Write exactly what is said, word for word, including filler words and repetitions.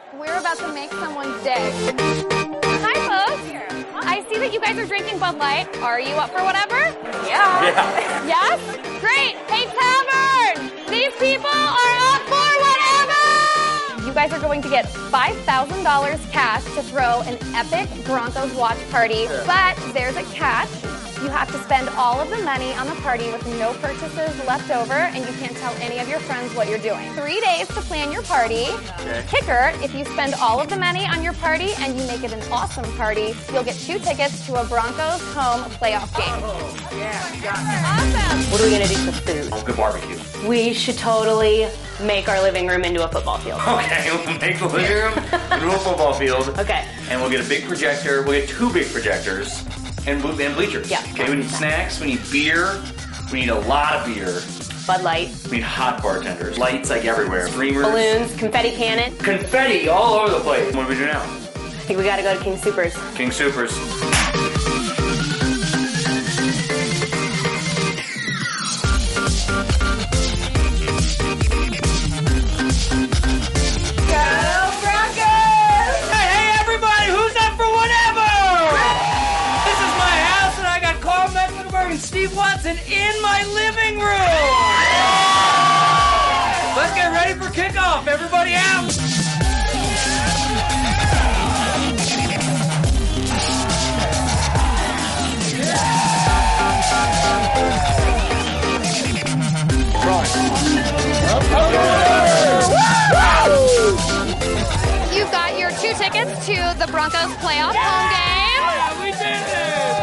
We're about to make someone's day. Hi, folks. I see that you guys are drinking Bud Light. Are you up for whatever? Yeah. Yeah. Yes? Great. Hey, Tavern! These people are up for whatever! You guys are going to get five thousand dollars cash to throw an epic Broncos watch party. But there's a catch. You have to spend all of the money on the party with no purchases left over, and you can't tell any of your friends what you're doing. Three days to plan your party. Okay. Kicker, if you spend all of the money on your party and you make it an awesome party, you'll get two tickets to a Broncos home playoff game. Oh, yeah, got it. Awesome. What are we going to do for food? Oh, good barbecue. We should totally make our living room into a football field. Okay, we'll make the living room into a football field. Okay. And we'll get a big projector. We'll get two big projectors and, ble- and bleachers. Yeah. Okay, we need snacks. We need beer. We need a lot of beer. Bud Light. We need hot bartenders. Lights like everywhere. Streamers. Balloons. Confetti cannon. Confetti all over the place. What do we do now? I think we got to go to King Soopers. King Soopers. Steve Watson in my living room! Let's get ready for kickoff. Everybody out! You've got your two tickets to the Broncos playoff home game. Yeah, we did it!